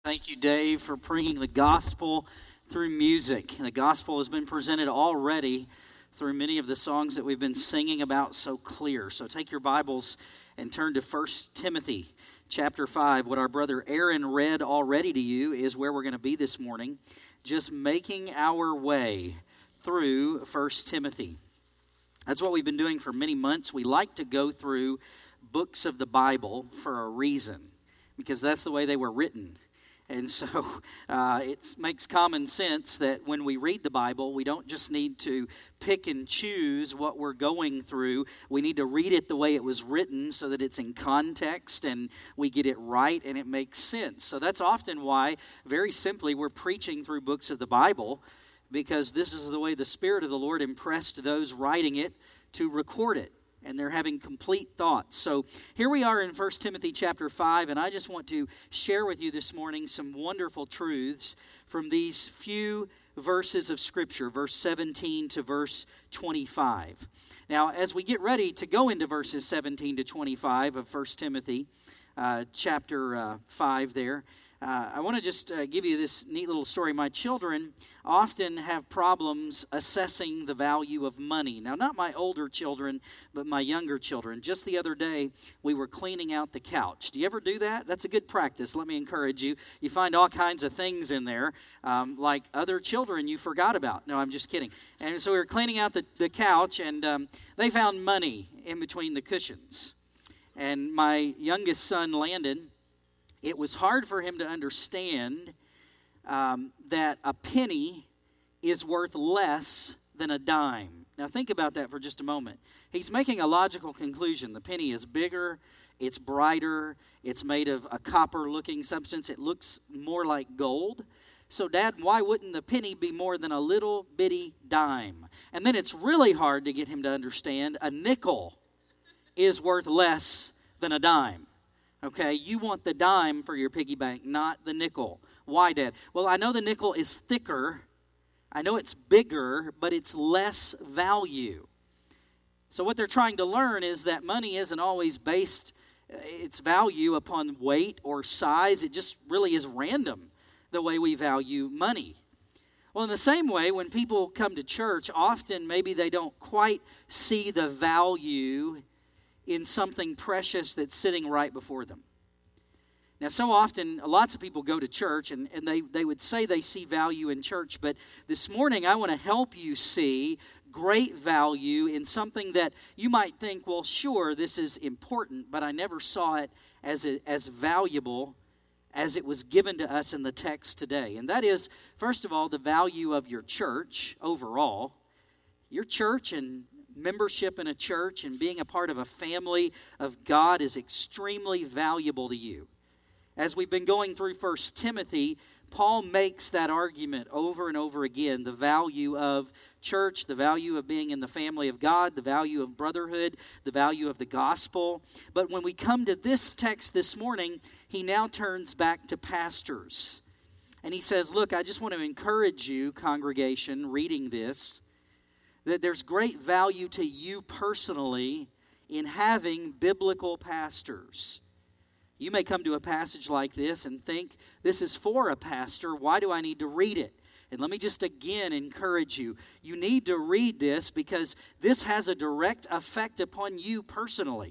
Thank you, Dave, for bringing the gospel through music. The gospel has been presented already through many of the songs that we've been singing about so clear. So take your Bibles and turn to 1 Timothy chapter 5. What our brother Aaron read already to you is where we're going to be this morning, just making our way through 1 Timothy. That's what we've been doing for many months. We like to go through books of the Bible for a reason, because that's the way they were written. And so it makes common sense that when we read the Bible, we don't just need to pick and choose what we're going through. We need to read it the way it was written so that it's in context and we get it right and it makes sense. So that's often why, very simply, we're preaching through books of the Bible, because this is the way the Spirit of the Lord impressed those writing it to record it. And they're having complete thoughts. So here we are in 1 Timothy chapter 5, and I just want to share with you this morning some wonderful truths from these few verses of Scripture, verse 17 to verse 25. Now, as we get ready to go into verses 17 to 25 of 1 Timothy chapter 5 there, I want to just give you this neat little story. My children often have problems assessing the value of money. Now, not my older children, but my younger children. Just the other day, we were cleaning out the couch. Do you ever do that? That's a good practice. Let me encourage you. You find all kinds of things in there, like other children you forgot about. No, I'm just kidding. And so we were cleaning out the couch, and they found money in between the cushions. And my youngest son, Landon, it was hard for him to understand that a penny is worth less than a dime. Now think about that for just a moment. He's making a logical conclusion. The penny is bigger, it's brighter, it's made of a copper-looking substance. It looks more like gold. So, Dad, why wouldn't the penny be more than a little bitty dime? And then it's really hard to get him to understand a nickel is worth less than a dime. Okay, you want the dime for your piggy bank, not the nickel. Why, Dad? Well, I know the nickel is thicker. I know it's bigger, but it's less value. So what they're trying to learn is that money isn't always based its value upon weight or size. It just really is random, the way we value money. Well, in the same way, when people come to church, often maybe they don't quite see the value in something precious that's sitting right before them. Now, so often, lots of people go to church, and they would say they see value in church, but this morning I want to help you see great value in something that you might think, well, sure, this is important, but I never saw it as valuable as it was given to us in the text today. And that is, first of all, the value of your church overall. Your church and membership in a church and being a part of a family of God is extremely valuable to you. As we've been going through 1 Timothy, Paul makes that argument over and over again, the value of church, the value of being in the family of God, the value of brotherhood, the value of the gospel. But when we come to this text this morning, he now turns back to pastors. And he says, look, I just want to encourage you, congregation, reading this, that there's great value to you personally in having biblical pastors. You may come to a passage like this and think, this is for a pastor. Why do I need to read it? And let me just again encourage you. You need to read this because this has a direct effect upon you personally.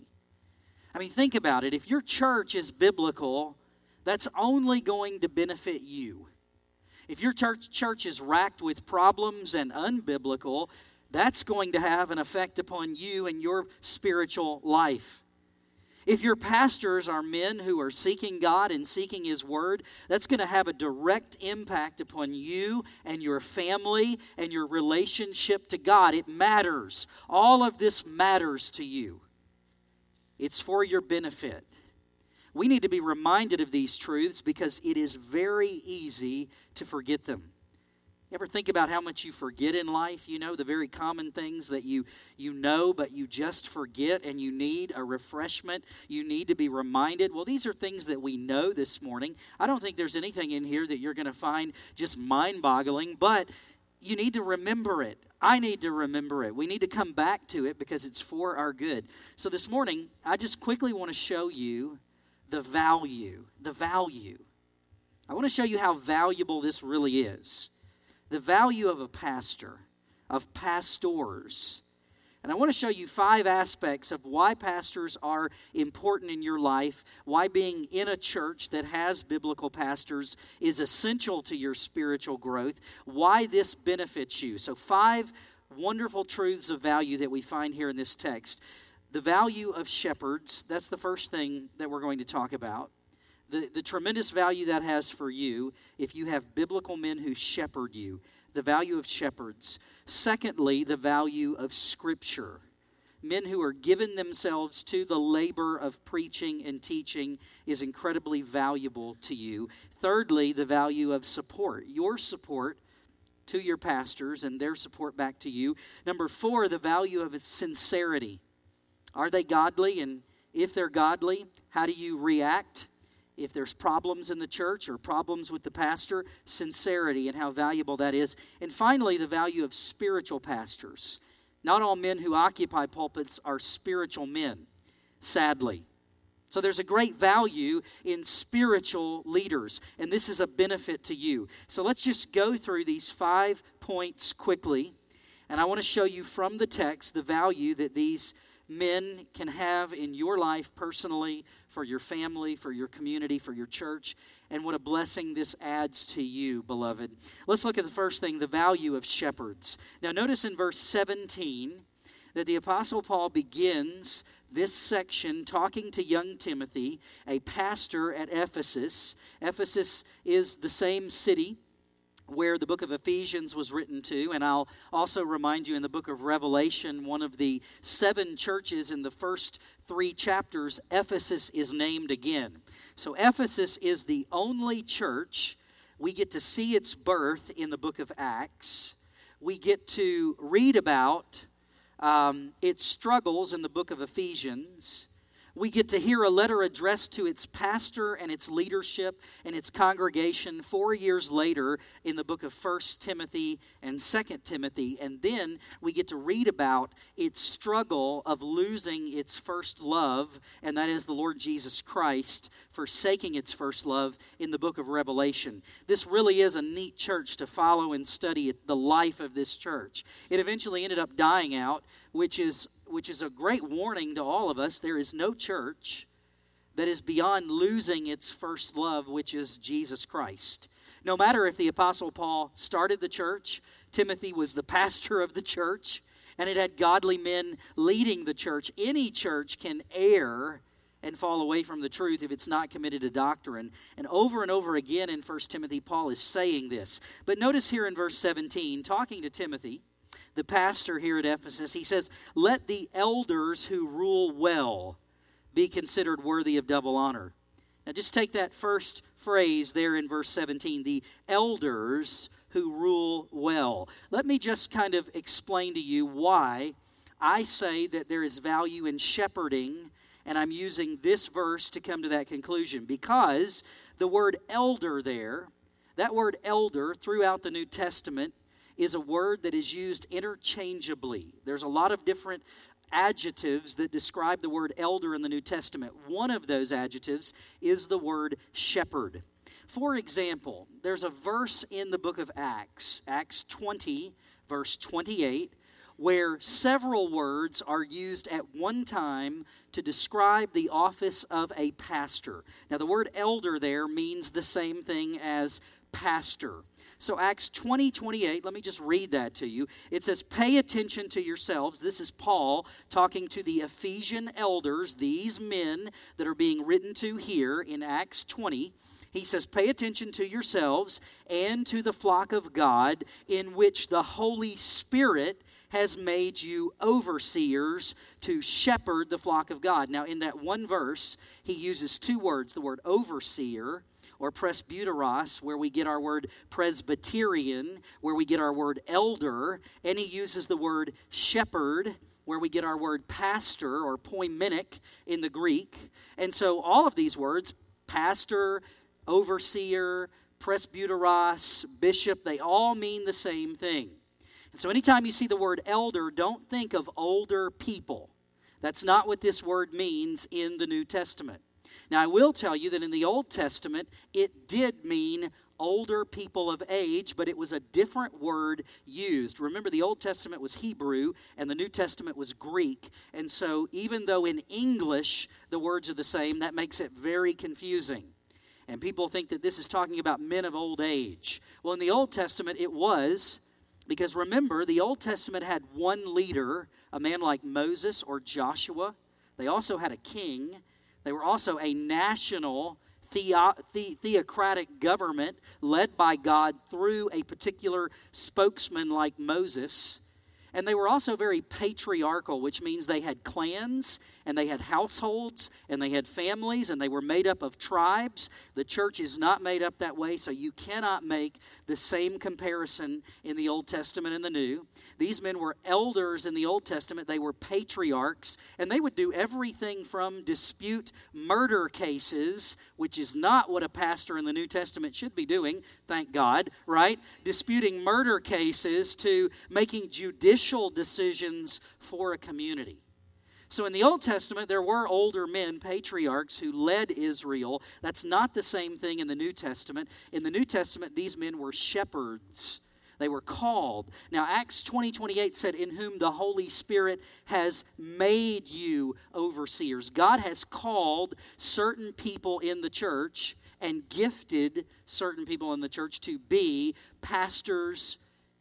I mean, think about it. If your church is biblical, that's only going to benefit you. If your church is racked with problems and unbiblical, that's going to have an effect upon you and your spiritual life. If your pastors are men who are seeking God and seeking His Word, that's going to have a direct impact upon you and your family and your relationship to God. It matters. All of this matters to you. It's for your benefit. We need to be reminded of these truths because it is very easy to forget them. You ever think about how much you forget in life? You know, the very common things that you know, but you just forget and you need a refreshment. You need to be reminded. Well, these are things that we know this morning. I don't think there's anything in here that you're going to find just mind-boggling, but you need to remember it. I need to remember it. We need to come back to it because it's for our good. So this morning, I just quickly want to show you the value I want to show you how valuable this really is. The value of a pastor, of pastors. And I want to show you 5 aspects of why pastors are important in your life, why being in a church that has biblical pastors is essential to your spiritual growth, why this benefits you. So 5 wonderful truths of value that we find here in this text. The value of shepherds, that's the first thing that we're going to talk about. The tremendous value that has for you if you have biblical men who shepherd you. The value of shepherds. Secondly, the value of Scripture. Men who are given themselves to the labor of preaching and teaching is incredibly valuable to you. Thirdly, the value of support. Your support to your pastors and their support back to you. Number 4, the value of sincerity. Are they godly? And if they're godly, how do you react? If there's problems in the church or problems with the pastor, sincerity and how valuable that is. And finally, the value of spiritual pastors. Not all men who occupy pulpits are spiritual men, sadly. So there's a great value in spiritual leaders, and this is a benefit to you. So let's just go through these 5 points quickly, and I want to show you from the text the value that these men can have in your life personally, for your family, for your community, for your church, and what a blessing this adds to you, beloved. Let's look at the first thing, the value of shepherds. Now notice in verse 17 that the Apostle Paul begins this section talking to young Timothy, a pastor at Ephesus. Ephesus is the same city where the book of Ephesians was written to. And I'll also remind you in the book of Revelation, one of the 7 churches in the first 3 chapters, Ephesus is named again. So Ephesus is the only church. We get to see its birth in the book of Acts. We get to read about its struggles in the book of Ephesians. We get to hear a letter addressed to its pastor and its leadership and its congregation 4 years later in the book of 1 Timothy and 2 Timothy. And then we get to read about its struggle of losing its first love, and that is the Lord Jesus Christ, forsaking its first love in the book of Revelation. This really is a neat church to follow and study the life of this church. It eventually ended up dying out, which is a great warning to all of us. There is no church that is beyond losing its first love, which is Jesus Christ. No matter if the Apostle Paul started the church, Timothy was the pastor of the church, and it had godly men leading the church. Any church can err and fall away from the truth if it's not committed to doctrine. And over again in 1 Timothy, Paul is saying this. But notice here in verse 17, talking to Timothy, the pastor here at Ephesus, he says, "Let the elders who rule well be considered worthy of double honor." Now just take that first phrase there in verse 17, the elders who rule well. Let me just kind of explain to you why I say that there is value in shepherding, and I'm using this verse to come to that conclusion. Because the word elder there, that word elder throughout the New Testament is a word that is used interchangeably. There's a lot of different adjectives that describe the word elder in the New Testament. One of those adjectives is the word shepherd. For example, there's a verse in the book of Acts, Acts 20, verse 28, where several words are used at one time to describe the office of a pastor. Now, the word elder there means the same thing as pastor. So Acts 20:28, let me just read that to you. It says, "Pay attention to yourselves." This is Paul talking to the Ephesian elders, these men that are being written to here in Acts 20. He says, "Pay attention to yourselves and to the flock of God in which the Holy Spirit has made you overseers to shepherd the flock of God." Now, in that one verse, he uses 2 words, the word overseer, or presbyteros, where we get our word Presbyterian, where we get our word elder, and he uses the word shepherd, where we get our word pastor, or poimenic in the Greek. And so all of these words, pastor, overseer, presbyteros, bishop, they all mean the same thing. And so anytime you see the word elder, don't think of older people. That's not what this word means in the New Testament. Now, I will tell you that in the Old Testament, it did mean older people of age, but it was a different word used. Remember, the Old Testament was Hebrew, and the New Testament was Greek. And so, even though in English the words are the same, that makes it very confusing. And people think that this is talking about men of old age. Well, in the Old Testament, it was, because remember, the Old Testament had one leader, a man like Moses or Joshua. They also had a king. They were also a national theocratic government led by God through a particular spokesman like Moses. And they were also very patriarchal, which means they had clans and they had households and they had families and they were made up of tribes. The church is not made up that way, so you cannot make the same comparison in the Old Testament and the New. These men were elders in the Old Testament. They were patriarchs, and they would do everything from dispute murder cases, which is not what a pastor in the New Testament should be doing, thank God, right? Disputing murder cases to making judicial decisions for a community. So in the Old Testament, there were older men, patriarchs, who led Israel. That's not the same thing in the New Testament. In the New Testament, these men were shepherds. They were called. Now, Acts 20:28 said, in whom the Holy Spirit has made you overseers. God has called certain people in the church and gifted certain people in the church to be pastors,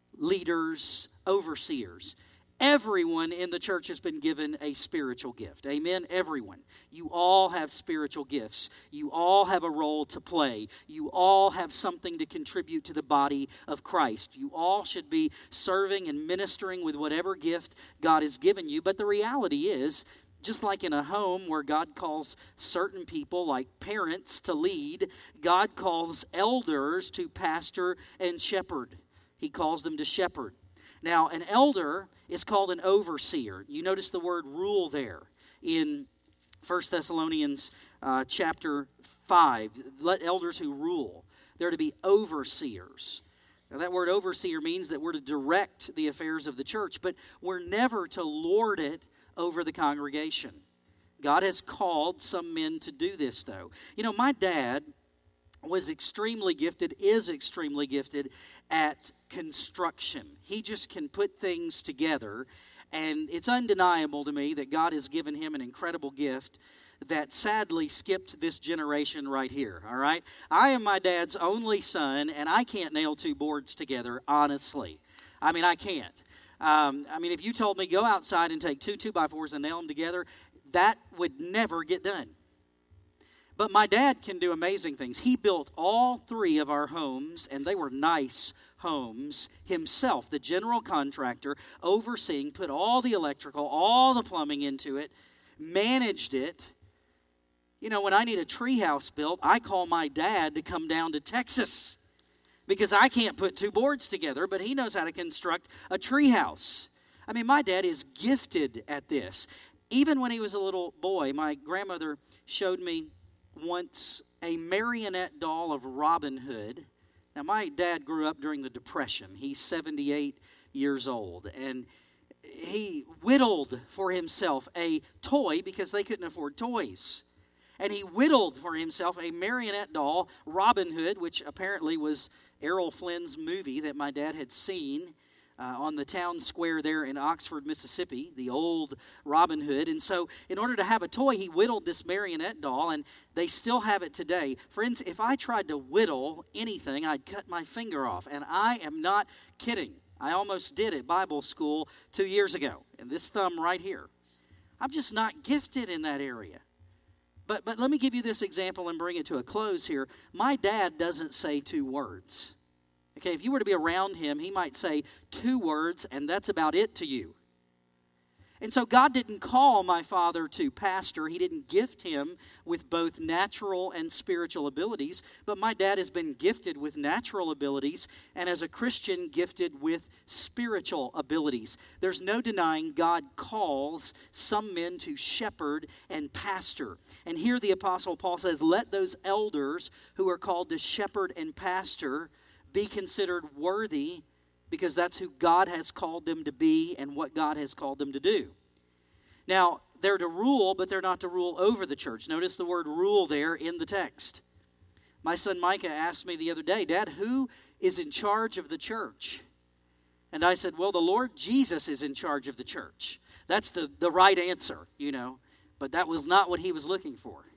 leaders, overseers. Everyone in the church has been given a spiritual gift. Amen? Everyone. You all have spiritual gifts. You all have a role to play. You all have something to contribute to the body of Christ. You all should be serving and ministering with whatever gift God has given you. But the reality is, just like in a home where God calls certain people, like parents, to lead, God calls elders to pastor and shepherd. He calls them to shepherd. Now, an elder is called an overseer. You notice the word rule there in 1 Thessalonians chapter 5. Let elders who rule. They're to be overseers. Now, that word overseer means that we're to direct the affairs of the church, but we're never to lord it over the congregation. God has called some men to do this, though. You know, my dad was extremely gifted, is extremely gifted at construction. He just can put things together, and it's undeniable to me that God has given him an incredible gift that sadly skipped this generation right here, all right? I am my dad's only son, and I can't nail two boards together, honestly. I mean, I can't. If you told me go outside and take two 2x4s and nail them together, that would never get done. But my dad can do amazing things. He built all three of our homes, and they were nice homes himself, the general contractor, overseeing, put all the electrical, all the plumbing into it, managed it. You know, when I need a tree house built, I call my dad to come down to Texas because I can't put two boards together, but he knows how to construct a tree house. I mean, my dad is gifted at this. Even when he was a little boy, my grandmother showed me once a marionette doll of Robin Hood. Now, my dad grew up during the Depression. He's 78 years old, and he whittled for himself a toy because they couldn't afford toys. And he whittled for himself a marionette doll, Robin Hood, which apparently was Errol Flynn's movie that my dad had seen on the town square there in Oxford, Mississippi, the old Robin Hood. And so in order to have a toy, he whittled this marionette doll, and they still have it today. Friends, if I tried to whittle anything, I'd cut my finger off. And I am not kidding. I almost did at Bible school 2 years ago, and this thumb right here. I'm just not gifted in that area. But let me give you this example and bring it to a close here. My dad doesn't say two words. Okay, if you were to be around him, he might say two words, and that's about it to you. And so God didn't call my father to pastor. He didn't gift him with both natural and spiritual abilities. But my dad has been gifted with natural abilities, and as a Christian, gifted with spiritual abilities. There's no denying God calls some men to shepherd and pastor. And here the Apostle Paul says, let those elders who are called to shepherd and pastor be considered worthy, because that's who God has called them to be and what God has called them to do. Now, They're to rule, but they're not to rule over the church. Notice the word rule there in the text. My son Micah asked me the other day, Dad, who is in charge of the church? And I said, well, the Lord Jesus is in charge of the church. That's the right answer, but that was not what he was looking for.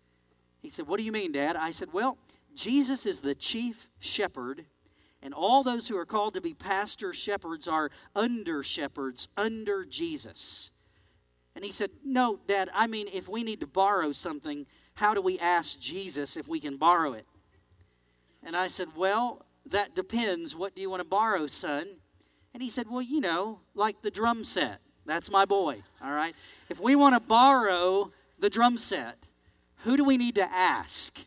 He said, what do you mean, Dad? I said, well, Jesus is the chief shepherd, and all those who are called to be pastor shepherds are under shepherds, under Jesus. And he said, no, Dad, I mean, if we need to borrow something, how do we ask Jesus if we can borrow it? And I said, well, that depends. What do you want to borrow, son? And he said, well, like the drum set. That's my boy, all right? If we want to borrow the drum set, who do we need to ask?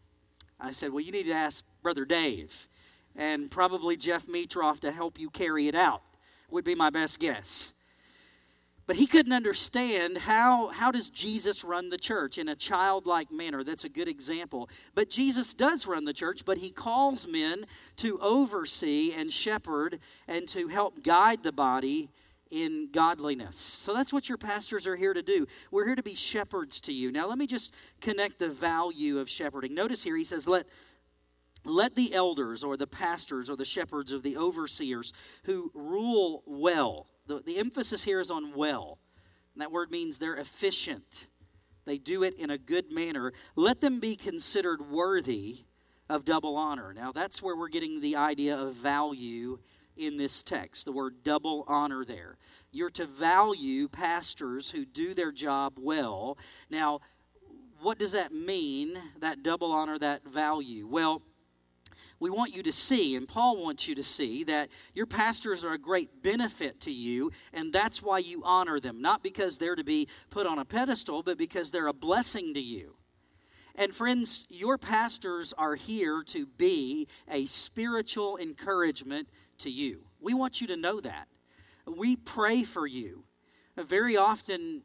I said, well, you need to ask Brother Dave and probably Jeff Metroff to help you carry it out, would be my best guess. But he couldn't understand how does Jesus run the church in a childlike manner. That's a good example. But Jesus does run the church, but he calls men to oversee and shepherd and to help guide the body in godliness. So that's what your pastors are here to do. We're here to be shepherds to you. Now let me just connect the value of shepherding. Notice here he says, let the elders or the pastors or the shepherds or the overseers who rule well. The emphasis here is on well. And that word means they're efficient. They do it in a good manner. Let them be considered worthy of double honor. Now that's where we're getting the idea of value in this text. The word double honor there. You're to value pastors who do their job well. Now, what does that mean, that double honor, that value? Well, we want you to see, and Paul wants you to see, that your pastors are a great benefit to you, and that's why you honor them. Not because they're to be put on a pedestal, but because they're a blessing to you. And friends, your pastors are here to be a spiritual encouragement to you. We want you to know that. We pray for you. Very often,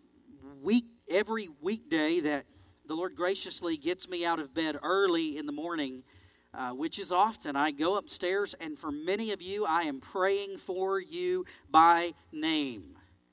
every weekday that the Lord graciously gets me out of bed early in the morning, which is often, I go upstairs, and for many of you, I am praying for you by name.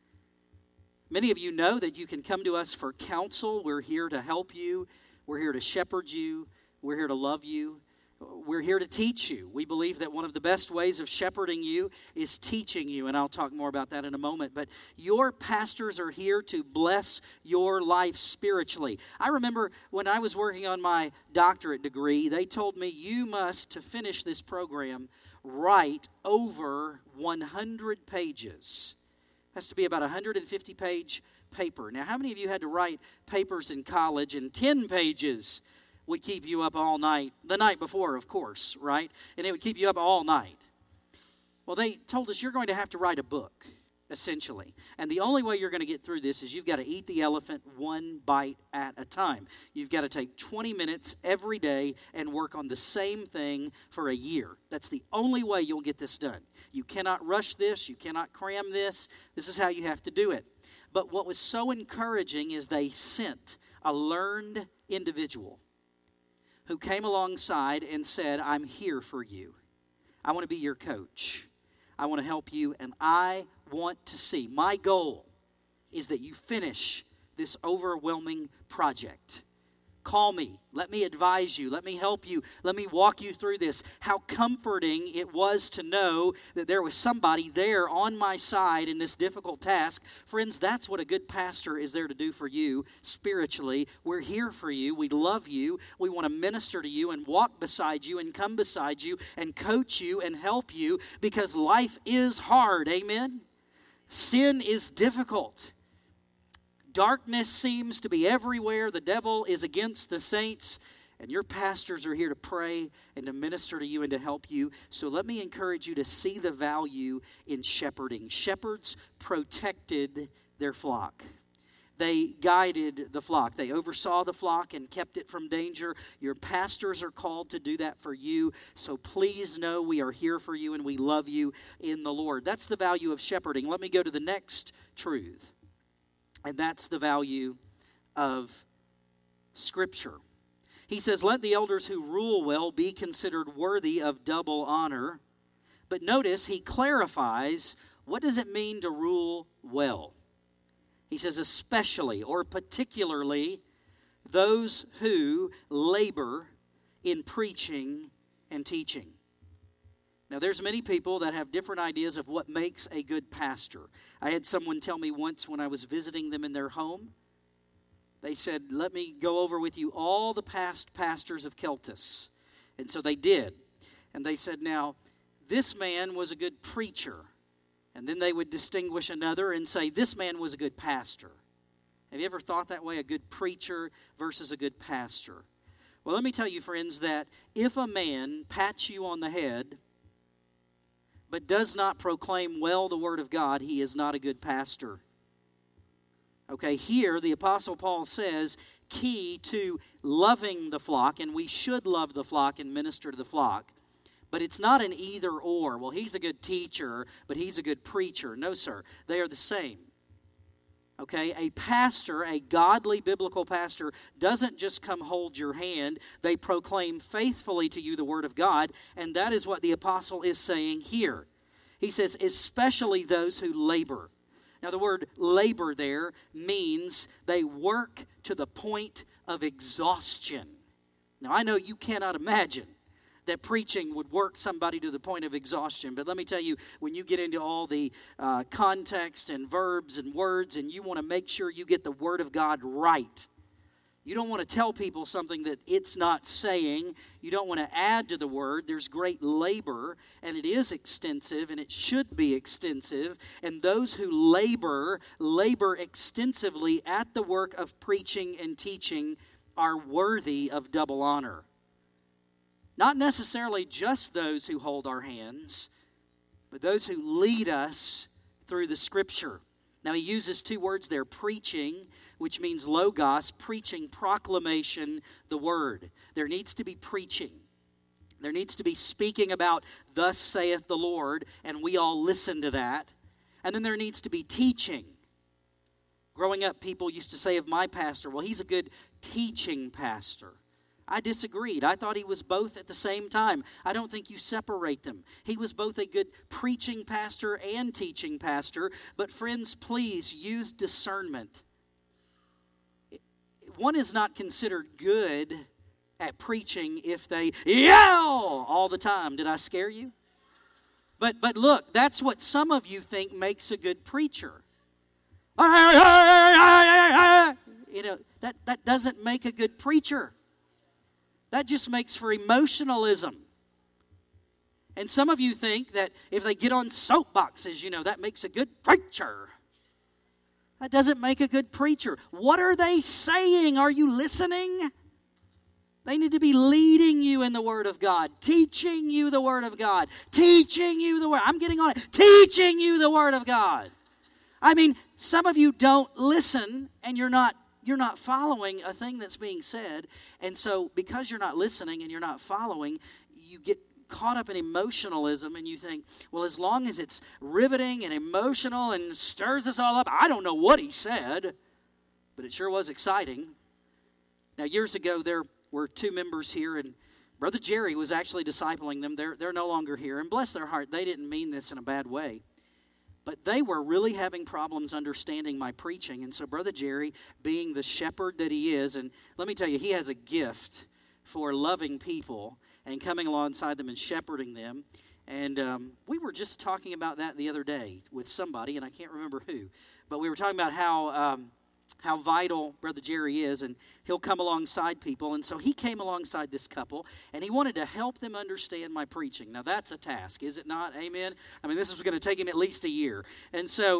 Many of you know that you can come to us for counsel. We're here to help you. We're here to shepherd you. We're here to love you. We're here to teach you. We believe that one of the best ways of shepherding you is teaching you, and I'll talk more about that in a moment. But your pastors are here to bless your life spiritually. I remember when I was working on my doctorate degree, they told me you must, to finish this program, write over 100 pages. It has to be about a 150-page paper. Now, how many of you had to write papers in college and 10 pages would keep you up all night, the night before, of course, right? And it would keep you up all night. Well, they told us you're going to have to write a book, essentially. And the only way you're going to get through this is you've got to eat the elephant one bite at a time. You've got to take 20 minutes every day and work on the same thing for a year. That's the only way you'll get this done. You cannot rush this. You cannot cram this. This is how you have to do it. But what was so encouraging is they sent a learned individual who came alongside and said, I'm here for you. I want to be your coach. I want to help you, and I want to see. My goal is that you finish this overwhelming project. Call me. Let me advise you. Let me help you. Let me walk you through this. How comforting it was to know that there was somebody there on my side in this difficult task. Friends, that's what a good pastor is there to do for you spiritually. We're here for you. We love you. We want to minister to you and walk beside you and come beside you and coach you and help you because life is hard. Amen? Sin is difficult. Darkness seems to be everywhere. The devil is against the saints. And your pastors are here to pray and to minister to you and to help you. So let me encourage you to see the value in shepherding. Shepherds protected their flock. They guided the flock. They oversaw the flock and kept it from danger. Your pastors are called to do that for you. So please know we are here for you and we love you in the Lord. That's the value of shepherding. Let me go to the next truth. And that's the value of Scripture. He says, let the elders who rule well be considered worthy of double honor. But notice he clarifies, what does it mean to rule well? He says, especially or particularly those who labor in preaching and teaching. Now, there's many people that have different ideas of what makes a good pastor. I had someone tell me once when I was visiting them in their home, they said, let me go over with you all the past pastors of Keltis. And so they did. And they said, now, this man was a good preacher. And then they would distinguish another and say, this man was a good pastor. Have you ever thought that way, a good preacher versus a good pastor? Well, let me tell you, friends, that if a man pats you on the head but does not proclaim well the Word of God, he is not a good pastor. Okay, here the Apostle Paul says, key to loving the flock, and we should love the flock and minister to the flock. But it's not an either or. Well, he's a good teacher, but he's a good preacher. No, sir. They are the same. Okay, a pastor, a godly biblical pastor, doesn't just come hold your hand. They proclaim faithfully to you the Word of God, and that is what the apostle is saying here. He says, especially those who labor. Now, the word labor there means they work to the point of exhaustion. Now, I know you cannot imagine that preaching would work somebody to the point of exhaustion. But let me tell you, when you get into all the context and verbs and words, and you want to make sure you get the Word of God right, you don't want to tell people something that it's not saying. You don't want to add to the Word. There's great labor, and it is extensive, and it should be extensive. And those who labor extensively at the work of preaching and teaching are worthy of double honor. Not necessarily just those who hold our hands, but those who lead us through the Scripture. Now, he uses two words there, preaching, which means logos, preaching, proclamation, the Word. There needs to be preaching. There needs to be speaking about, thus saith the Lord, and we all listen to that. And then there needs to be teaching. Growing up, people used to say of my pastor, well, he's a good teaching pastor. I disagreed. I thought he was both at the same time. I don't think you separate them. He was both a good preaching pastor and teaching pastor. But friends, please use discernment. One is not considered good at preaching if they yell all the time. Did I scare you? But look, that's what some of you think makes a good preacher. You know, that doesn't make a good preacher. That just makes for emotionalism. And some of you think that if they get on soapboxes, you know, that makes a good preacher. That doesn't make a good preacher. What are they saying? Are you listening? They need to be leading you in the Word of God, teaching you the Word of God, teaching you the Word. I'm getting on it. Teaching you the Word of God. I mean, some of you don't listen, and you're not following a thing that's being said. And so because you're not listening and you're not following, you get caught up in emotionalism and you think, well, as long as it's riveting and emotional and stirs us all up, I don't know what he said, but it sure was exciting. Now, years ago, there were two members here, and Brother Jerry was actually discipling them. They're no longer here, and bless their heart, they didn't mean this in a bad way. But they were really having problems understanding my preaching. And so Brother Jerry, being the shepherd that he is, and let me tell you, he has a gift for loving people and coming alongside them and shepherding them. And we were just talking about that the other day with somebody, and I can't remember who. But we were talking about how vital Brother Jerry is, and he'll come alongside people. And so he came alongside this couple, and he wanted to help them understand my preaching. Now, that's a task, is it not? Amen? I mean, this is going to take him at least a year. And so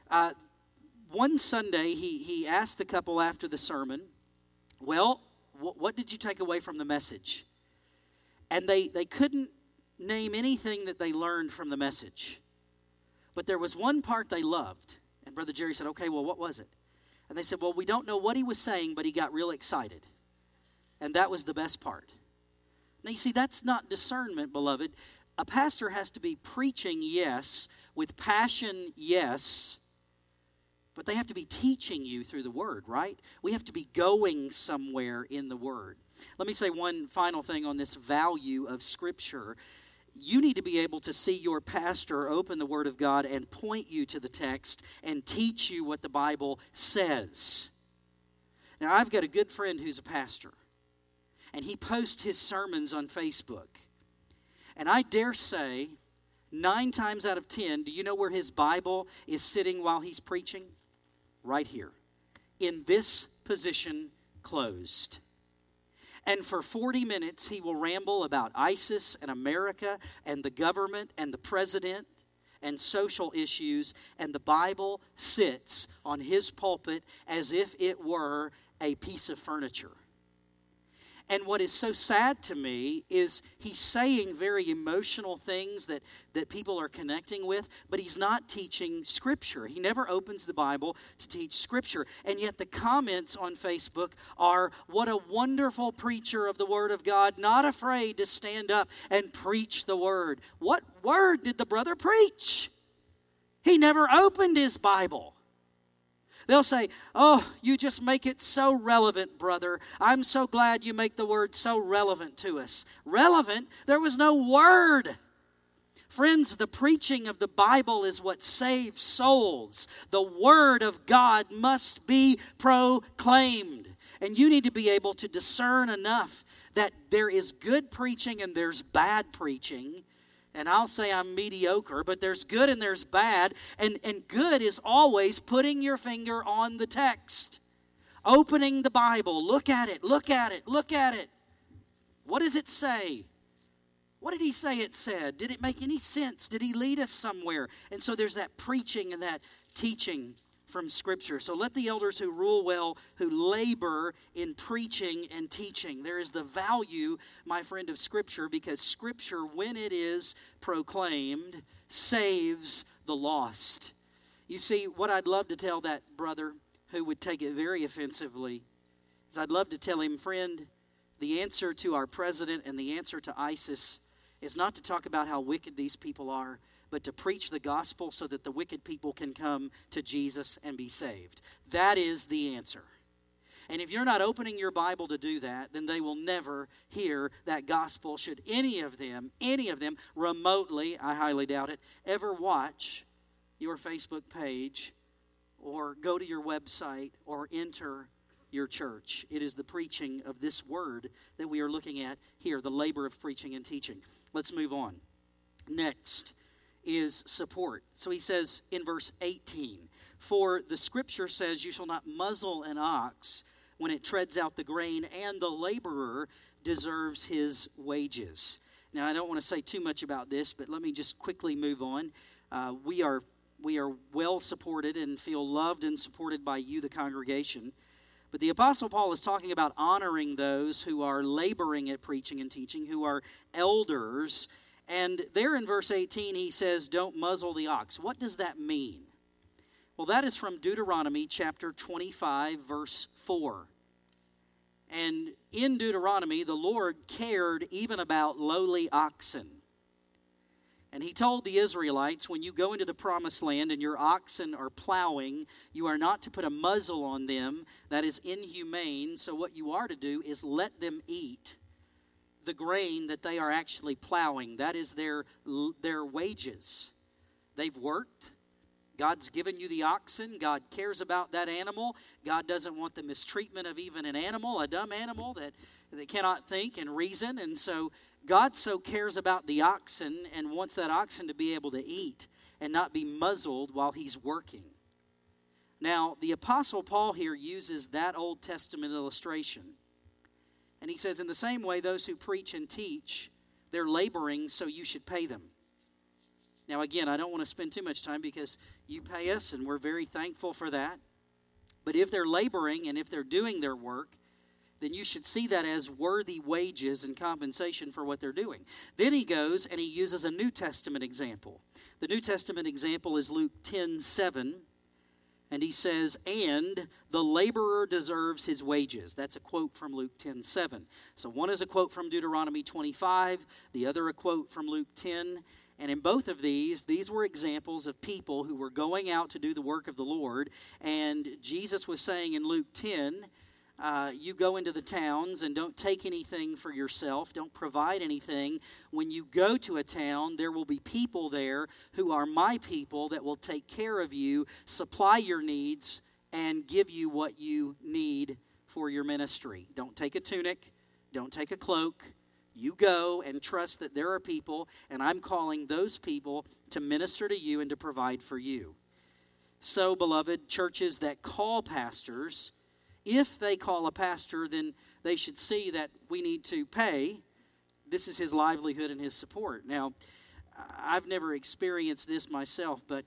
one Sunday, he asked the couple after the sermon, well, what did you take away from the message? And they couldn't name anything that they learned from the message. But there was one part they loved. And Brother Jerry said, okay, well, what was it? And they said, well, we don't know what he was saying, but he got real excited. And that was the best part. Now, you see, that's not discernment, beloved. A pastor has to be preaching, yes, with passion, yes, but they have to be teaching you through the Word, right? We have to be going somewhere in the Word. Let me say one final thing on this value of Scripture. you need to be able to see your pastor open the Word of God and point you to the text and teach you what the Bible says. Now, I've got a good friend who's a pastor, and he posts his sermons on Facebook. And I dare say, 9 times out of 10, do you know where his Bible is sitting while he's preaching? Right here, in this position, closed. And for 40 minutes, he will ramble about ISIS and America and the government and the president and social issues, and the Bible sits on his pulpit as if it were a piece of furniture. And what is so sad to me is he's saying very emotional things that people are connecting with, but he's not teaching Scripture. He never opens the Bible to teach Scripture. And yet the comments on Facebook are, what a wonderful preacher of the Word of God, not afraid to stand up and preach the Word. What Word did the brother preach? He never opened his Bible. They'll say, oh, you just make it so relevant, brother. I'm so glad you make the Word so relevant to us. Relevant? There was no Word. Friends, the preaching of the Bible is what saves souls. The Word of God must be proclaimed. And you need to be able to discern enough that there is good preaching and there's bad preaching. And I'll say I'm mediocre, but there's good and there's bad. And good is always putting your finger on the text. Opening the Bible. Look at it, look at it, look at it. What does it say? What did he say it said? Did it make any sense? Did he lead us somewhere? And so there's that preaching and that teaching from Scripture. So let the elders who rule well, who labor in preaching and teaching. There is the value, my friend, of Scripture, because Scripture, when it is proclaimed, saves the lost. You see, what I'd love to tell that brother who would take it very offensively is I'd love to tell him, friend, the answer to our president and the answer to ISIS is not to talk about how wicked these people are, but to preach the gospel so that the wicked people can come to Jesus and be saved. That is the answer. And if you're not opening your Bible to do that, then they will never hear that gospel. Should any of them remotely, I highly doubt it, ever watch your Facebook page or go to your website or enter your church. It is the preaching of this word that we are looking at here, the labor of preaching and teaching. Let's move on. Next is support. So he says in verse 18, for the Scripture says, you shall not muzzle an ox when it treads out the grain, and the laborer deserves his wages. Now, I don't want to say too much about this, but let me just quickly move on. We are well supported and feel loved and supported by you, the congregation. But the Apostle Paul is talking about honoring those who are laboring at preaching and teaching, who are elders. And there in verse 18 he says, don't muzzle the ox. What does that mean? Well, that is from Deuteronomy chapter 25, verse 4. And in Deuteronomy, the Lord cared even about lowly oxen. And he told the Israelites, when you go into the promised land and your oxen are plowing, you are not to put a muzzle on them. That is inhumane. So what you are to do is let them eat the grain that they are actually plowing. That is their wages. They've worked. God's given you the oxen. God cares about that animal. God doesn't want the mistreatment of even an animal, a dumb animal that cannot think and reason. And so God so cares about the oxen and wants that oxen to be able to eat and not be muzzled while he's working. Now, the Apostle Paul here uses that Old Testament illustration. And he says, in the same way, those who preach and teach, they're laboring, so you should pay them. Now, again, I don't want to spend too much time because you pay us, and we're very thankful for that. But if they're laboring and if they're doing their work, then you should see that as worthy wages and compensation for what they're doing. Then he goes and he uses a New Testament example. The New Testament example is Luke 10:7. And he says, and the laborer deserves his wages. That's a quote from Luke 10:7. So one is a quote from Deuteronomy 25, the other a quote from Luke 10. And in both of these were examples of people who were going out to do the work of the Lord. And Jesus was saying in Luke 10, you go into the towns and don't take anything for yourself, don't provide anything. When you go to a town, there will be people there who are my people that will take care of you, supply your needs, and give you what you need for your ministry. Don't take a tunic, don't take a cloak. You go and trust that there are people, and I'm calling those people to minister to you and to provide for you. So, beloved, churches that call pastors, if they call a pastor, then they should see that we need to pay. This is his livelihood and his support. Now, I've never experienced this myself, but,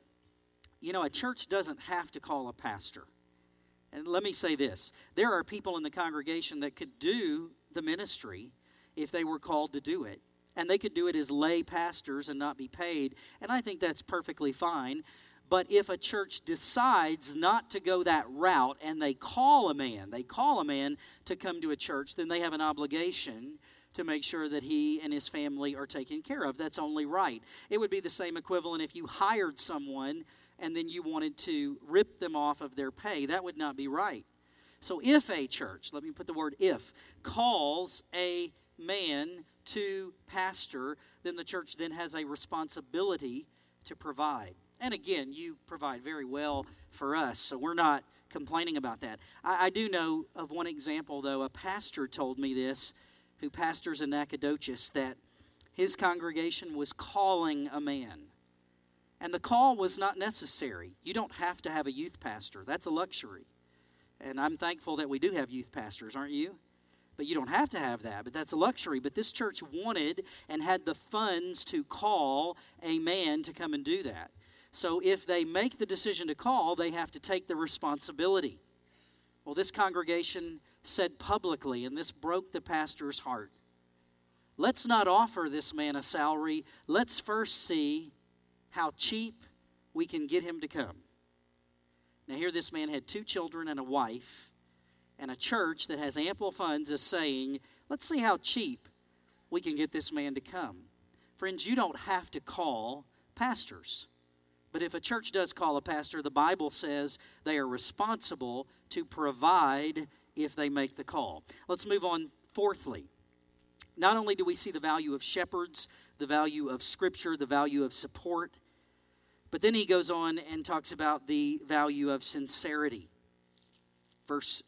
a church doesn't have to call a pastor. And let me say this. There are people in the congregation that could do the ministry if they were called to do it. And they could do it as lay pastors and not be paid. And I think that's perfectly fine. But if a church decides not to go that route and they call a man to come to a church, then they have an obligation to make sure that he and his family are taken care of. That's only right. It would be the same equivalent if you hired someone and then you wanted to rip them off of their pay. That would not be right. So if a church, let me put the word if, calls a man to pastor, then the church then has a responsibility to provide. And again, you provide very well for us, so we're not complaining about that. I do know of one example, though. A pastor told me this, who pastors in Nacogdoches, that his congregation was calling a man. And the call was not necessary. You don't have to have a youth pastor. That's a luxury. And I'm thankful that we do have youth pastors, aren't you? But you don't have to have that, but that's a luxury. But this church wanted and had the funds to call a man to come and do that. So if they make the decision to call, they have to take the responsibility. Well, this congregation said publicly, and this broke the pastor's heart, let's not offer this man a salary. Let's first see how cheap we can get him to come. Now here this man had 2 children and a wife, and a church that has ample funds is saying, let's see how cheap we can get this man to come. Friends, you don't have to call pastors. But if a church does call a pastor, the Bible says they are responsible to provide if they make the call. Let's move on. Fourthly, not only do we see the value of shepherds, the value of Scripture, the value of support, but then he goes on and talks about the value of sincerity. Verse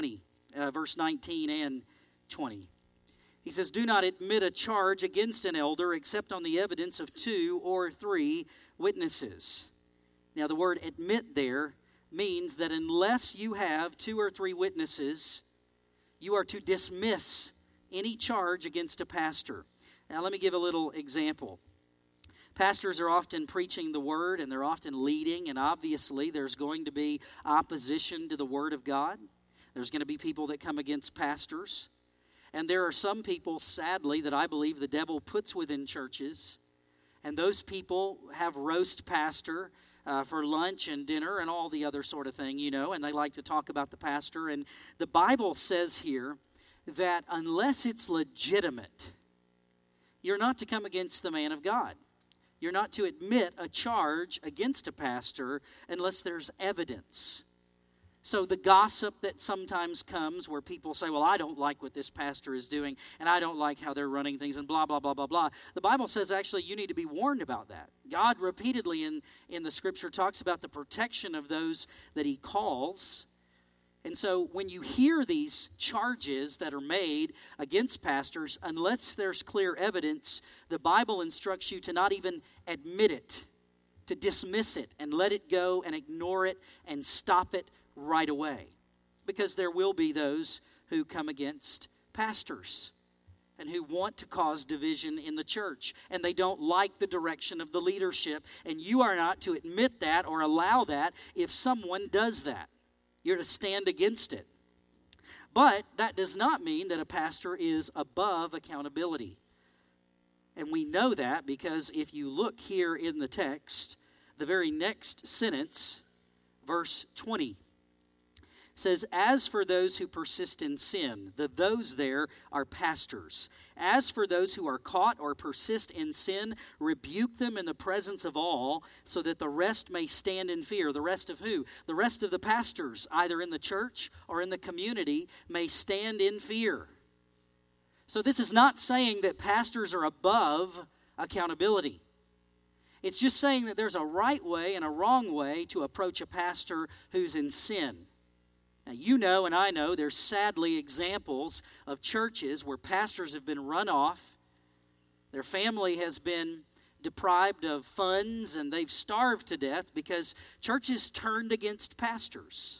19 and 20. He says, do not admit a charge against an elder except on the evidence of 2 or 3 witnesses. Now the word admit there means that unless you have 2 or 3 witnesses, you are to dismiss any charge against a pastor. Now let me give a little example. Pastors are often preaching the word and they're often leading, and obviously there's going to be opposition to the word of God. There's going to be people that come against pastors. And there are some people, sadly, that I believe the devil puts within churches. And those people have roast pastor for lunch and dinner and all the other sort of thing, and they like to talk about the pastor. And the Bible says here that unless it's legitimate, you're not to come against the man of God. You're not to admit a charge against a pastor unless there's evidence. So the gossip that sometimes comes where people say, well, I don't like what this pastor is doing, and I don't like how they're running things, and blah, blah, blah, blah, blah. The Bible says actually you need to be warned about that. God repeatedly in the Scripture talks about the protection of those that he calls. And so when you hear these charges that are made against pastors, unless there's clear evidence, the Bible instructs you to not even admit it, to dismiss it and let it go and ignore it and stop it right away. Because there will be those who come against pastors and who want to cause division in the church, and they don't like the direction of the leadership, and you are not to admit that or allow that if someone does that. You're to stand against it. But that does not mean that a pastor is above accountability. And we know that because if you look here in the text, the very next sentence, verse 20, says, as for those who persist in sin, the those there are pastors. As for those who are caught or persist in sin, rebuke them in the presence of all, so that the rest may stand in fear. The rest of who? The rest of the pastors, either in the church or in the community, may stand in fear. So this is not saying that pastors are above accountability. It's just saying that there's a right way and a wrong way to approach a pastor who's in sin. Now, you know and I know there's sadly examples of churches where pastors have been run off, their family has been deprived of funds, and they've starved to death because churches turned against pastors.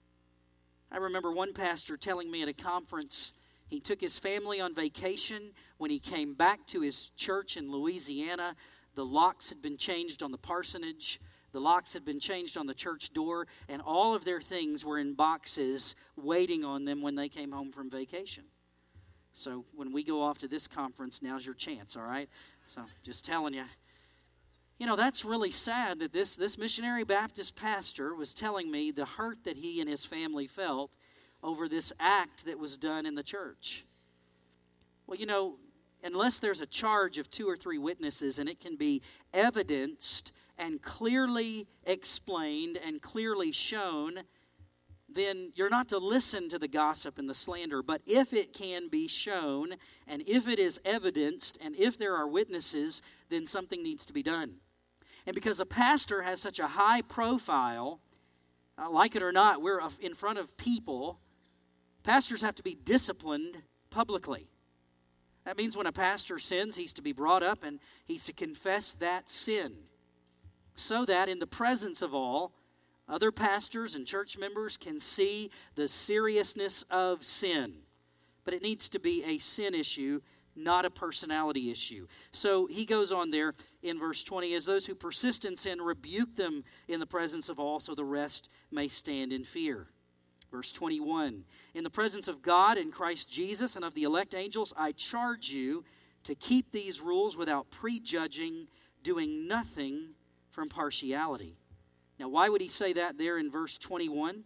I remember one pastor telling me at a conference he took his family on vacation. When he came back to his church in Louisiana, the locks had been changed on the parsonage. The locks had been changed on the church door, and all of their things were in boxes waiting on them when they came home from vacation. So when we go off to this conference, now's your chance, all right? So just telling you. You know, that's really sad that this missionary Baptist pastor was telling me the hurt that he and his family felt over this act that was done in the church. Well, you know, unless there's a charge of 2 or 3 witnesses and it can be evidenced and clearly explained and clearly shown, then you're not to listen to the gossip and the slander. But if it can be shown, and if it is evidenced, and if there are witnesses, then something needs to be done. And because a pastor has such a high profile, like it or not, we're in front of people, pastors have to be disciplined publicly. That means when a pastor sins, he's to be brought up and he's to confess that sin, so that in the presence of all, other pastors and church members can see the seriousness of sin. But it needs to be a sin issue, not a personality issue. So he goes on there in verse 20, as those who persist in sin, rebuke them in the presence of all, so the rest may stand in fear. Verse 21, in the presence of God and Christ Jesus and of the elect angels, I charge you to keep these rules without prejudging, doing nothing from partiality. Now, why would he say that there in verse 21?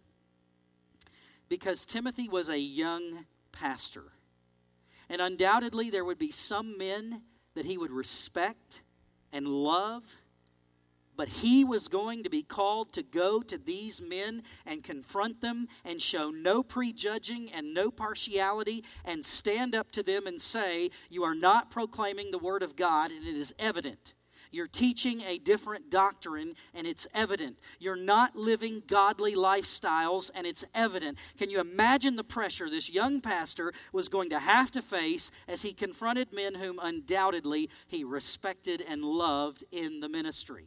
Because Timothy was a young pastor. And undoubtedly there would be some men that he would respect and love, but he was going to be called to go to these men and confront them and show no prejudging and no partiality and stand up to them and say, you are not proclaiming the word of God, and it is evident. You're teaching a different doctrine, and it's evident. You're not living godly lifestyles, and it's evident. Can you imagine the pressure this young pastor was going to have to face as he confronted men whom undoubtedly he respected and loved in the ministry?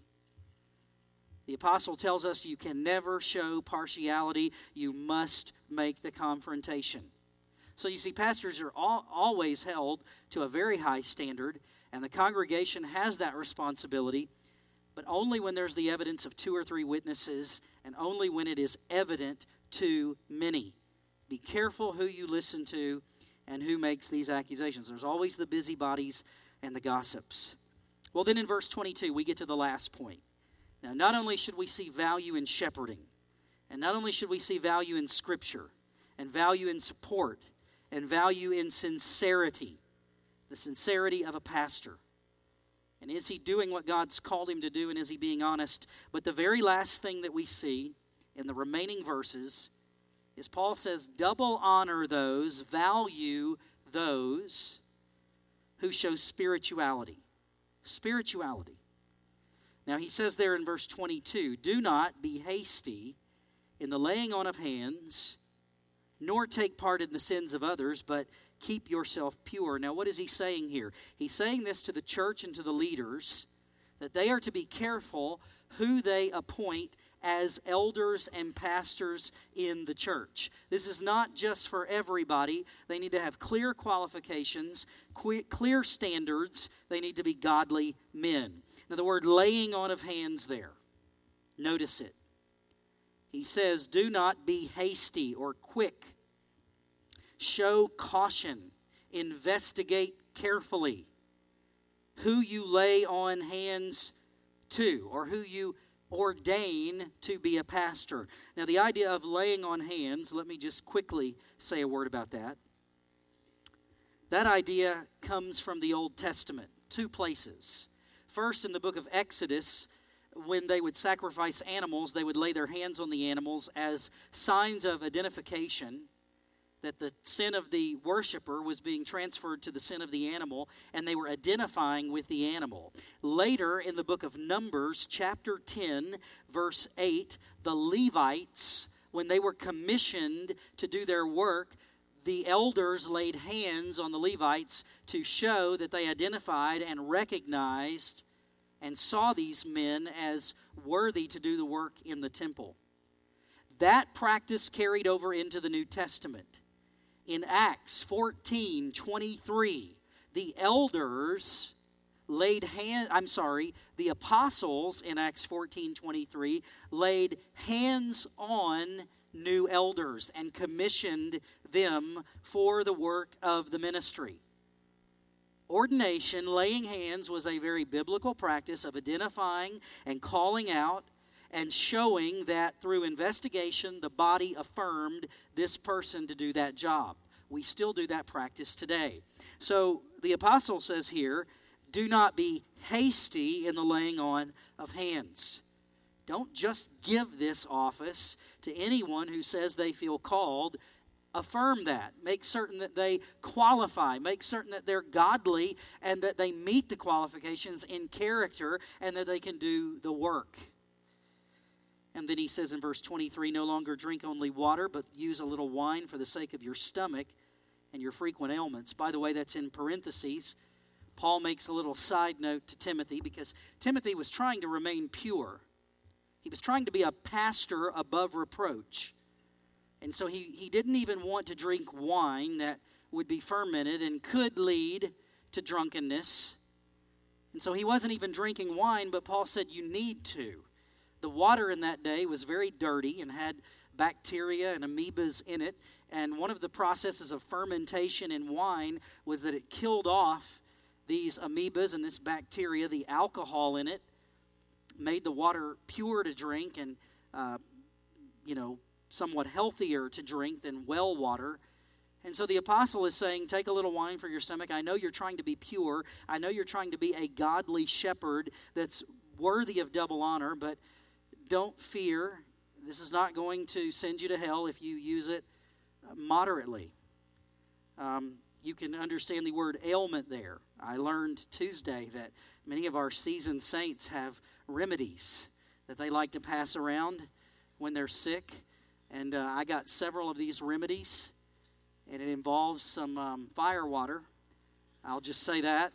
The apostle tells us you can never show partiality. You must make the confrontation. So you see, pastors are always held to a very high standard, and the congregation has that responsibility, but only when there's the evidence of 2 or 3 witnesses, and only when it is evident to many. Be careful who you listen to and who makes these accusations. There's always the busybodies and the gossips. Well, then in verse 22, we get to the last point. Now, not only should we see value in shepherding, and not only should we see value in Scripture, and value in support, and value in sincerity, the sincerity of a pastor. And is he doing what God's called him to do, and is he being honest? But the very last thing that we see in the remaining verses is Paul says, double honor those, value those who show spirituality. Spirituality. Now he says there in verse 22, do not be hasty in the laying on of hands, nor take part in the sins of others, but keep yourself pure. Now, what is he saying here? He's saying this to the church and to the leaders, that they are to be careful who they appoint as elders and pastors in the church. This is not just for everybody. They need to have clear qualifications, clear standards. They need to be godly men. Now, the word laying on of hands there, notice it. He says, do not be hasty or quick. Show caution. Investigate carefully who you lay on hands to, or who you ordain to be a pastor. Now, the idea of laying on hands, let me just quickly say a word about that. That idea comes from the Old Testament, two places. First, in the book of Exodus, when they would sacrifice animals, they would lay their hands on the animals as signs of identification that the sin of the worshiper was being transferred to the sin of the animal, and they were identifying with the animal. Later, in the book of Numbers, chapter 10, verse 8, the Levites, when they were commissioned to do their work, the elders laid hands on the Levites to show that they identified and recognized and saw these men as worthy to do the work in the temple. That practice carried over into the New Testament. In Acts 14:23, the apostles in Acts 14:23 laid hands on new elders and commissioned them for the work of the ministry. Ordination, laying hands, was a very biblical practice of identifying and calling out and showing that through investigation, the body affirmed this person to do that job. We still do that practice today. So the apostle says here, do not be hasty in the laying on of hands. Don't just give this office to anyone who says they feel called. Affirm that. Make certain that they qualify. Make certain that they're godly and that they meet the qualifications in character and that they can do the work. And then he says in verse 23, no longer drink only water, but use a little wine for the sake of your stomach and your frequent ailments. By the way, that's in parentheses. Paul makes a little side note to Timothy because Timothy was trying to remain pure. He was trying to be a pastor above reproach. And so he didn't even want to drink wine that would be fermented and could lead to drunkenness. And so he wasn't even drinking wine, but Paul said you need to. The water in that day was very dirty and had bacteria and amoebas in it. And one of the processes of fermentation in wine was that it killed off these amoebas and this bacteria. The alcohol in it made the water pure to drink and, somewhat healthier to drink than well water. And so the apostle is saying, take a little wine for your stomach. I know you're trying to be pure. I know you're trying to be a godly shepherd that's worthy of double honor, but don't fear. This is not going to send you to hell if you use it moderately. You can understand the word ailment there. I learned Tuesday that many of our seasoned saints have remedies that they like to pass around when they're sick. And I got several of these remedies, and it involves some fire water. I'll just say that.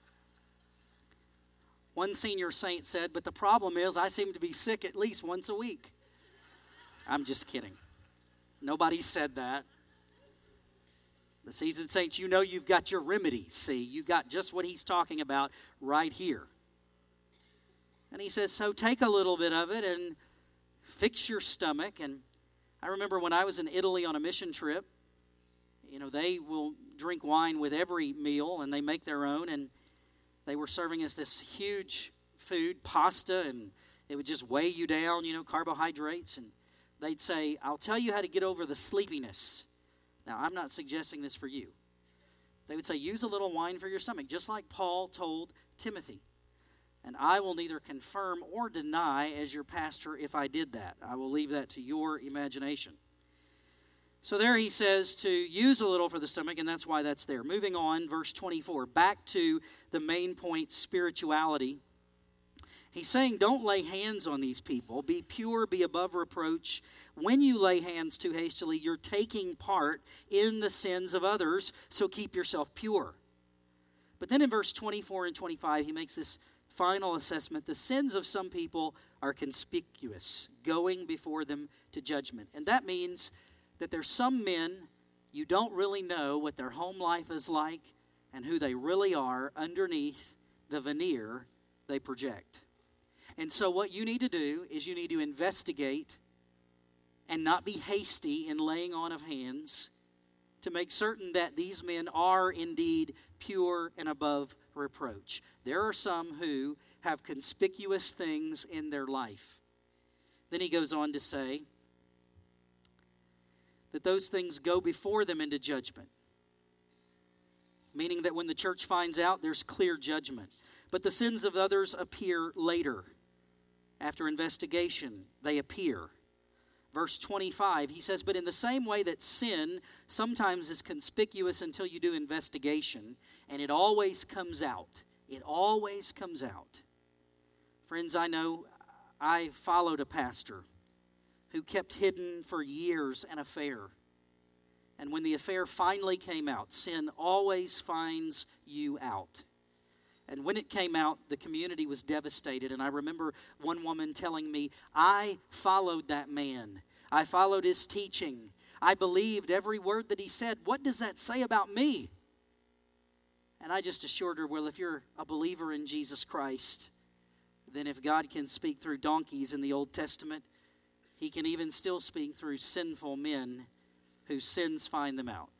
One senior saint said, but the problem is I seem to be sick at least once a week. I'm just kidding. Nobody said that. The seasoned saints, you know you've got your remedies. See, you've got just what he's talking about right here. And he says, so take a little bit of it and fix your stomach. And I remember when I was in Italy on a mission trip, they will drink wine with every meal, and they make their own, and they were serving us this huge food, pasta, and it would just weigh you down, carbohydrates, and they'd say, I'll tell you how to get over the sleepiness. Now, I'm not suggesting this for you. They would say, use a little wine for your stomach, just like Paul told Timothy. And I will neither confirm or deny as your pastor if I did that. I will leave that to your imagination. So there he says to use a little for the stomach, and that's why that's there. Moving on, verse 24, back to the main point, spirituality. He's saying, don't lay hands on these people. Be pure, be above reproach. When you lay hands too hastily, you're taking part in the sins of others, so keep yourself pure. But then in verse 24 and 25, he makes this final assessment. The sins of some people are conspicuous, going before them to judgment. And that means that there's some men you don't really know what their home life is like and who they really are underneath the veneer they project. And so what you need to do is you need to investigate and not be hasty in laying on of hands to make certain that these men are indeed pure and above reproach. There are some who have conspicuous things in their life. Then he goes on to say that those things go before them into judgment, meaning that when the church finds out, there's clear judgment. But the sins of others appear later. After investigation, they appear. Verse 25, he says, but in the same way that sin sometimes is conspicuous until you do investigation, and it always comes out. It always comes out. Friends, I know I followed a pastor who kept hidden for years an affair. And when the affair finally came out, sin always finds you out. And when it came out, the community was devastated. And I remember one woman telling me, I followed that man. I followed his teaching. I believed every word that he said. What does that say about me? And I just assured her, well, if you're a believer in Jesus Christ, then if God can speak through donkeys in the Old Testament, he can even still speak through sinful men whose sins find them out.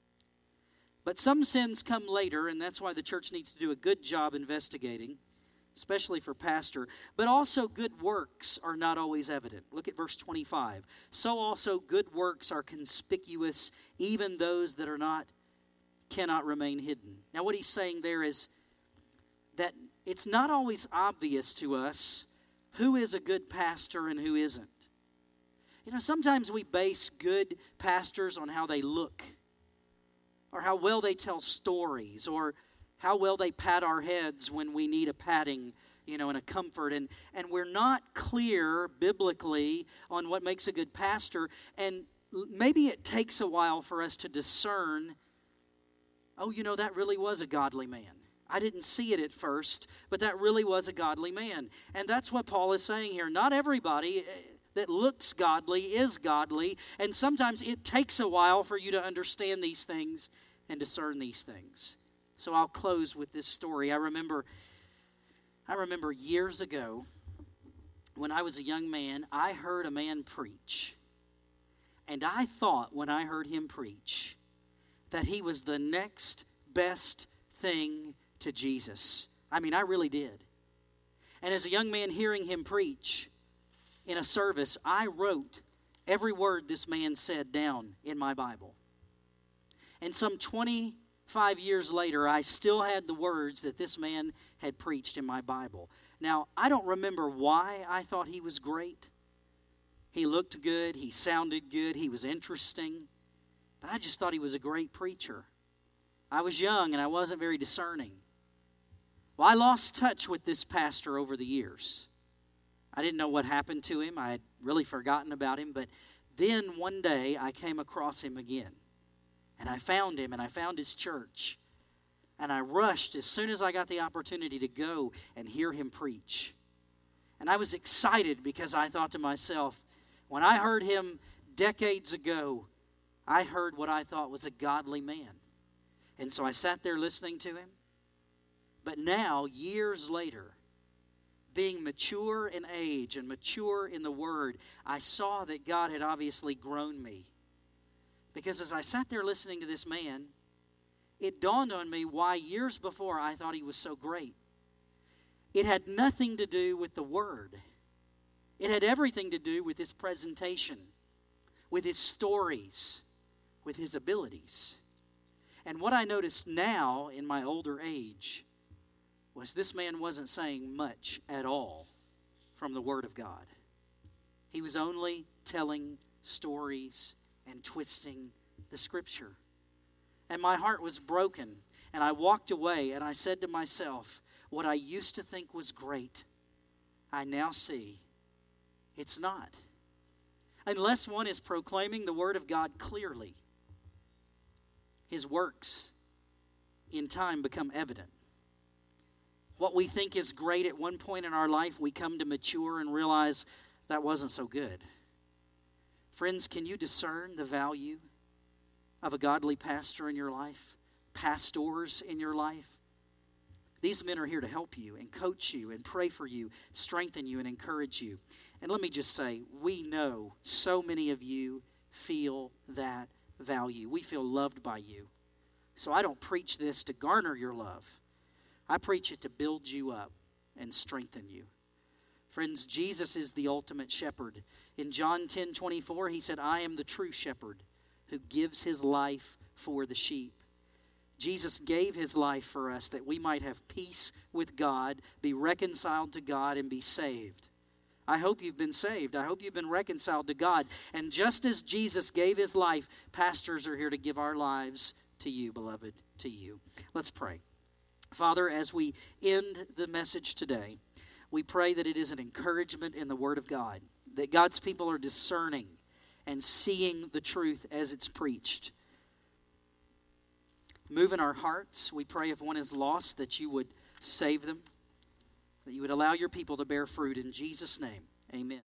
But some sins come later, and that's why the church needs to do a good job investigating, especially for pastor. But also good works are not always evident. Look at verse 25. So also good works are conspicuous, even those that are not, cannot remain hidden. Now what he's saying there is that it's not always obvious to us who is a good pastor and who isn't. You know, sometimes we base good pastors on how they look, or how well they tell stories, or how well they pat our heads when we need a patting, and a comfort. And we're not clear biblically on what makes a good pastor. And maybe it takes a while for us to discern, that really was a godly man. I didn't see it at first, but that really was a godly man. And that's what Paul is saying here. Not everybody that looks godly is godly, and sometimes it takes a while for you to understand these things and discern these things. So I'll close with this story. I remember years ago, when I was a young man, I heard a man preach. And I thought when I heard him preach that he was the next best thing to Jesus. I really did. And as a young man hearing him preach in a service, I wrote every word this man said down in my Bible. And some 25 years later, I still had the words that this man had preached in my Bible. Now, I don't remember why I thought he was great. He looked good, he sounded good, he was interesting, but I just thought he was a great preacher. I was young and I wasn't very discerning. Well, I lost touch with this pastor over the years. I didn't know what happened to him. I had really forgotten about him. But then one day I came across him again. And I found him and I found his church. And I rushed as soon as I got the opportunity to go and hear him preach. And I was excited because I thought to myself, when I heard him decades ago, I heard what I thought was a godly man. And so I sat there listening to him. But now, years later, being mature in age and mature in the Word, I saw that God had obviously grown me. Because as I sat there listening to this man, it dawned on me why years before I thought he was so great. It had nothing to do with the Word. It had everything to do with his presentation, with his stories, with his abilities. And what I noticed now in my older age was this man wasn't saying much at all from the Word of God. He was only telling stories and twisting the Scripture. And my heart was broken, and I walked away, and I said to myself, what I used to think was great, I now see it's not. Unless one is proclaiming the Word of God clearly, his works in time become evident. What we think is great at one point in our life, we come to mature and realize that wasn't so good. Friends, can you discern the value of a godly pastor in your life? Pastors in your life? These men are here to help you and coach you and pray for you, strengthen you and encourage you. And let me just say, we know so many of you feel that value. We feel loved by you. So I don't preach this to garner your love. I preach it to build you up and strengthen you. Friends, Jesus is the ultimate shepherd. In John 10:24, he said, I am the true shepherd who gives his life for the sheep. Jesus gave his life for us that we might have peace with God, be reconciled to God, and be saved. I hope you've been saved. I hope you've been reconciled to God. And just as Jesus gave his life, pastors are here to give our lives to you, beloved, to you. Let's pray. Father, as we end the message today, we pray that it is an encouragement in the Word of God, that God's people are discerning and seeing the truth as it's preached. Move in our hearts. We pray if one is lost that you would save them, that you would allow your people to bear fruit. In Jesus' name, amen.